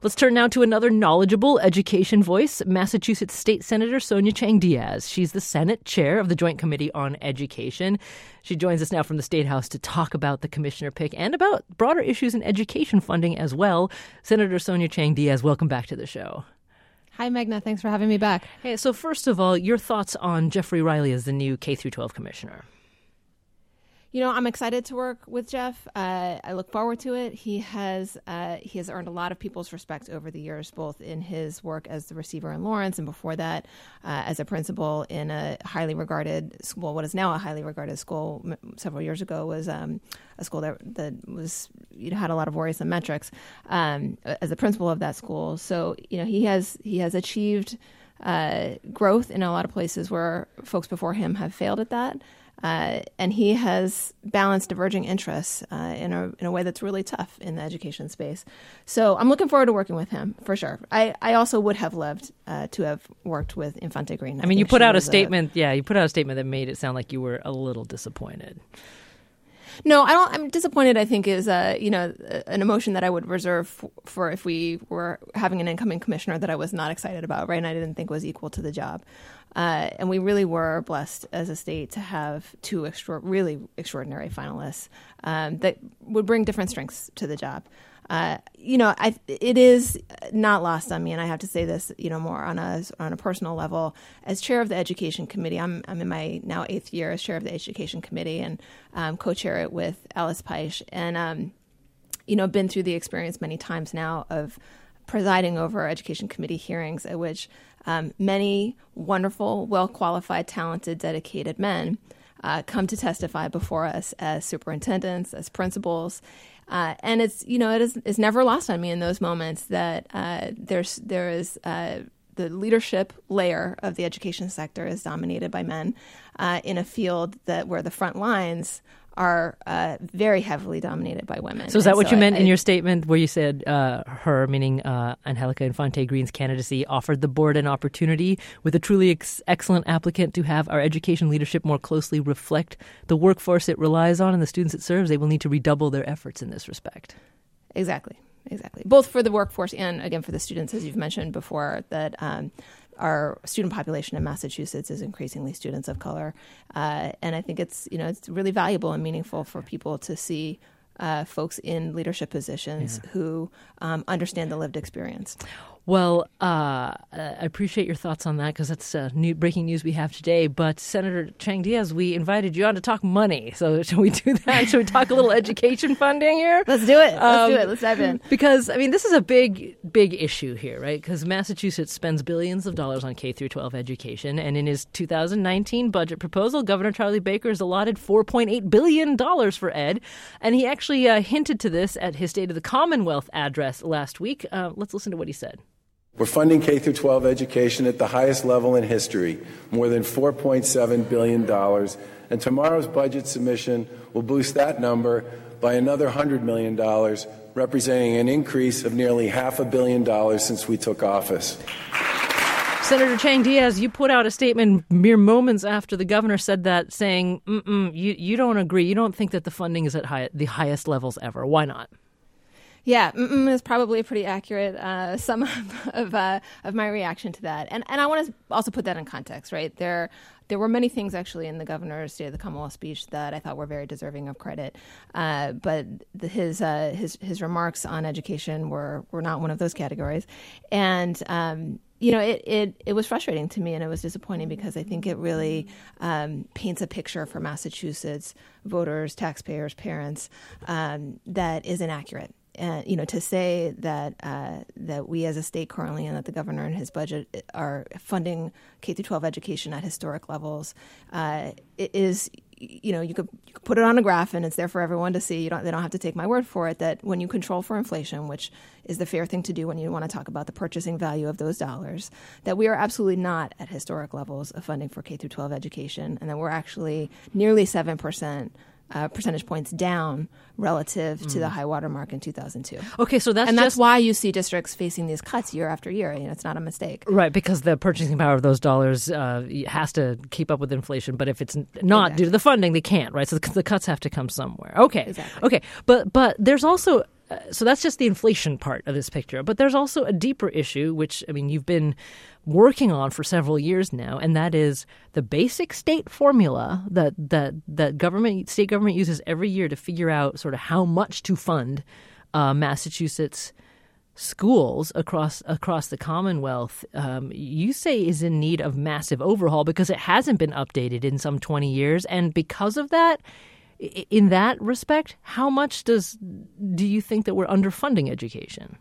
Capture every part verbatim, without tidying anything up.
Let's turn now to another knowledgeable education voice, Massachusetts State Senator Sonia Chang Diaz. She's the Senate chair of the Joint Committee on Education. She joins us now from the State House to talk about the commissioner pick and about broader issues in education funding as well. Senator Sonia Chang Diaz, welcome back to the show. Hi, Meghna. Thanks for having me back. Hey, so first of all, your thoughts on Jeffrey Riley as the new K through twelve commissioner? You know, I'm excited to work with Jeff. Uh, I look forward to it. He has uh, he has earned a lot of people's respect over the years, both in his work as the receiver in Lawrence and before that uh, as a principal in a highly regarded school. What is now a highly regarded school several years ago was um, a school that that was you know had a lot of worrisome metrics um, as a principal of that school. So you know he has he has achieved uh, growth in a lot of places where folks before him have failed at that. Uh, and he has balanced diverging interests uh, in a in a way that's really tough in the education space. So I'm looking forward to working with him for sure. I, I also would have loved uh, to have worked with Infante Green. I, I mean, you put out a statement. A, yeah, you put out a statement that made it sound like you were a little disappointed. No, I don't. I'm disappointed. I think is uh, you know an emotion that I would reserve for, for if we were having an incoming commissioner that I was not excited about, right? And I didn't think was equal to the job. Uh, and we really were blessed as a state to have two extra, really extraordinary finalists um, that would bring different strengths to the job. Uh, you know, I, it is not lost on me, and I have to say this, you know, more on a on a personal level. As chair of the Education Committee, I'm I'm in my now eighth year as chair of the Education Committee, and um, co-chair it with Alice Peisch, and um, you know, been through the experience many times now of presiding over Education Committee hearings at which um, many wonderful, well-qualified, talented, dedicated men uh, come to testify before us as superintendents, as principals. Uh, and it's, you know, it is it's never lost on me in those moments that uh, there's there is uh, the leadership layer of the education sector is dominated by men uh, in a field that where the front lines are uh, very heavily dominated by women. So is that and what so you meant I, in your statement where you said uh, her, meaning uh, Angelica Infante Green's candidacy, offered the board an opportunity with a truly ex- excellent applicant to have our education leadership more closely reflect the workforce it relies on and the students it serves? They will need to redouble their efforts in this respect. Exactly. Exactly. Both for the workforce and, again, for the students, as you've mentioned before, that um, our student population in Massachusetts is increasingly students of color. Uh, and I think it's, you know, it's really valuable and meaningful for people to see uh, folks in leadership positions yeah. who um, understand the lived experience. Well, uh, I appreciate your thoughts on that because that's uh, new breaking news we have today. But Senator Chang Diaz, we invited you on to talk money. So shall we do that? Shall we talk a little education funding here? Let's do it. Let's um, do it. Let's dive in. Because, I mean, this is a big, big issue here, right? Because Massachusetts spends billions of dollars on K through twelve education. And in his two thousand nineteen budget proposal, Governor Charlie Baker has allotted four point eight billion dollars for ed. And he actually uh, hinted to this at his State of the Commonwealth address last week. Uh, let's listen to what he said. We're funding K through twelve education at the highest level in history, more than four point seven billion dollars, and tomorrow's budget submission will boost that number by another one hundred million dollars, representing an increase of nearly half a billion dollars since we took office. Senator Chang Diaz, you put out a statement mere moments after the governor said that, saying, Mm-mm, you, you don't agree, you don't think that the funding is at high, the highest levels ever. Why not? Yeah, mm-mm is probably a pretty accurate uh, sum of of, uh, of my reaction to that, and and I want to also put that in context, right? There, there were many things actually in the governor's State of the Commonwealth speech that I thought were very deserving of credit, uh, but the, his uh, his his remarks on education were were not one of those categories, and. Um, You know, it, it, it was frustrating to me and it was disappointing because I think it really um, paints a picture for Massachusetts voters, taxpayers, parents um, that is inaccurate. And, you know, to say that uh, that we as a state currently and that the governor and his budget are funding K through twelve education at historic levels uh, is, you know, you could, you could put it on a graph and it's there for everyone to see. You don't, they don't have to take my word for it that when you control for inflation, which is the fair thing to do when you want to talk about the purchasing value of those dollars, that we are absolutely not at historic levels of funding for K through twelve education and that we're actually nearly seven percent Uh, percentage points down relative to mm. the high water mark in two thousand two. Okay, so that's and just... that's why you see districts facing these cuts year after year. You know, it's not a mistake, right? Because the purchasing power of those dollars uh, has to keep up with inflation. But if it's not exactly. due to the funding, they can't, right? So the, the cuts have to come somewhere. Okay, exactly. Okay, but but there's also uh, so that's just the inflation part of this picture. But there's also a deeper issue, which, I mean, you've been working on for several years now, and that is the basic state formula that that that government, state government uses every year to figure out sort of how much to fund uh, Massachusetts schools across across the Commonwealth. Um, you say is in need of massive overhaul because it hasn't been updated in some twenty years, and because of that, in that respect, how much does do you think that we're underfunding education?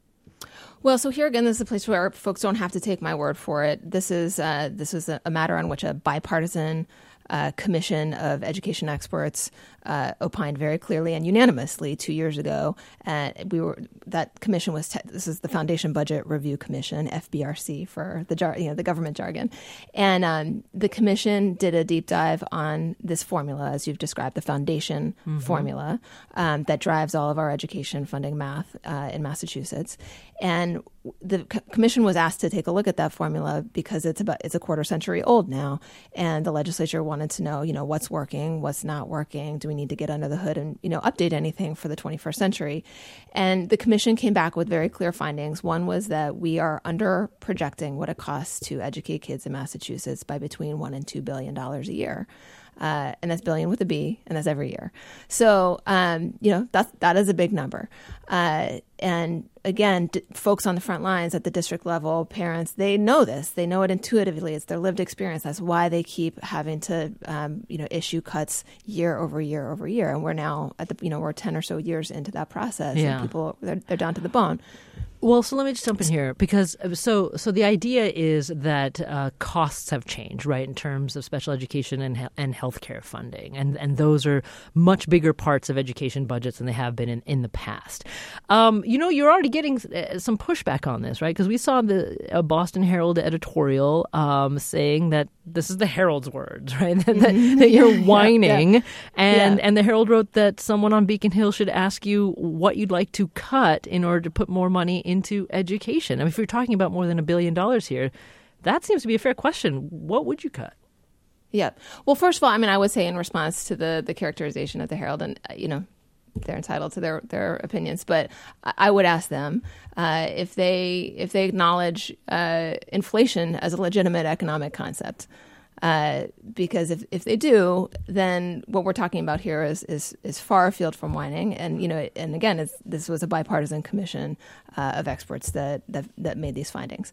Well, so here again, this is a place where folks don't have to take my word for it. This is uh, this is a, a matter on which a bipartisan uh, commission of education experts uh, opined very clearly and unanimously two years ago. And we were that commission was te- this is the Foundation Budget Review Commission, F B R C for the jar- you know the government jargon, and um, the commission did a deep dive on this formula, as you've described, the foundation mm-hmm. formula um, that drives all of our education funding math uh, in Massachusetts. And the commission was asked to take a look at that formula because it's about it's a quarter century old now, and the legislature wanted to know, you know, what's working, what's not working. Do we need to get under the hood and, you know, update anything for the twenty-first century? And the commission came back with very clear findings. One was that we are under projecting what it costs to educate kids in Massachusetts by between one and two billion dollars a year. Uh, and that's billion with a B, and that's every year. So, um, you know, that's, that is a big number. Uh, and again, d- folks on the front lines at the district level, parents, they know this. They know it intuitively. It's their lived experience. That's why they keep having to, um, you know, issue cuts year over year over year. And we're now at the, you know, we're ten or so years into that process. Yeah. And people, they're, they're down to the bone. Well, so let me just jump in here because so so the idea is that uh, costs have changed, right, in terms of special education and he- and healthcare funding, and and those are much bigger parts of education budgets than they have been in, in the past. Um, you know, you're already getting some pushback on this, right? Because we saw the a Boston Herald editorial um, saying that this is the Herald's words, right? that, that, that you're whining, yeah, yeah. and yeah. and the Herald wrote that someone on Beacon Hill should ask you what you'd like to cut in order to put more money in into education. I mean, if you're talking about more than a billion dollars here, that seems to be a fair question. What would you cut? Yeah. Well, first of all, I mean, I would say in response to the the characterization of the Herald, and, uh, you know, they're entitled to their, their opinions, but I would ask them uh, if they if they acknowledge uh, inflation as a legitimate economic concept. Uh, because if, if they do, then what we're talking about here is is, is far afield from whining. And, you know, and again, it's, this was a bipartisan commission uh, of experts that, that that made these findings.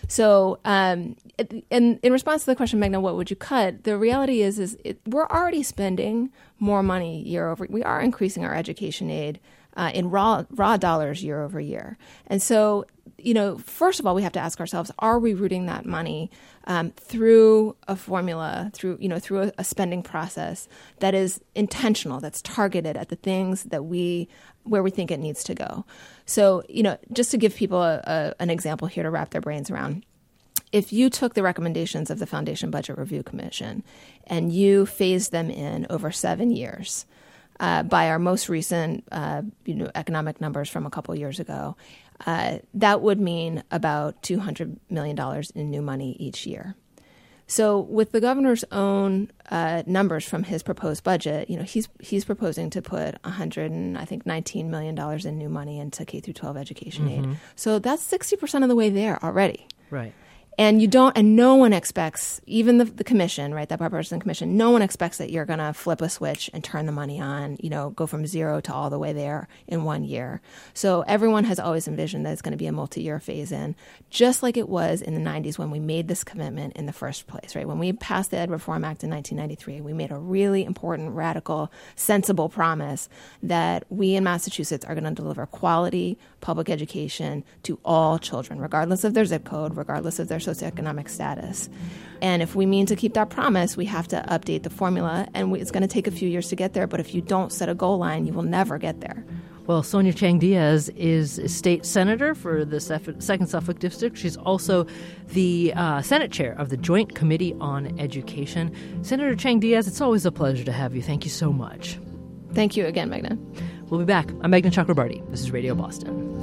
So um, in, in response to the question, Meghna, what would you cut? The reality is, is it, we're already spending more money year over. We are increasing our education aid uh, in raw raw dollars year over year. And so, you know, first of all, we have to ask ourselves, are we routing that money um, through a formula, through, you know, through a, a spending process that is intentional, that's targeted at the things that we, where we think it needs to go? So, you know, just to give people a, a, an example here to wrap their brains around, if you took the recommendations of the Foundation Budget Review Commission and you phased them in over seven years, uh, by our most recent, uh, you know, economic numbers from a couple years ago, Uh, that would mean about two hundred million dollars in new money each year. So with the governor's own uh, numbers from his proposed budget, you know, he's he's proposing to put one hundred and I think nineteen million dollars in new money into K through twelve education mm-hmm. aid. So that's sixty percent of the way there already. Right. And you don't, and no one expects, even the, the commission, right, that bipartisan commission, no one expects that you're going to flip a switch and turn the money on, you know, go from zero to all the way there in one year. So everyone has always envisioned that it's going to be a multi-year phase in, just like it was in the nineties when we made this commitment in the first place, right? When we passed the Ed Reform Act in nineteen ninety-three, we made a really important, radical, sensible promise that we in Massachusetts are going to deliver quality public education to all children, regardless of their zip code, regardless of their socioeconomic status. And if we mean to keep that promise, we have to update the formula, and we, it's going to take a few years to get there, but if you don't set a goal line, you will never get there. Well, Sonia Chang Diaz is a state senator for the second Suffolk District. She's also the uh, Senate chair of the Joint Committee on Education. Senator Chang Diaz, it's always a pleasure to have you. Thank you so much. Thank you again, Meghna. We'll be back. I'm Meghna Chakrabarti. This is Radio Boston.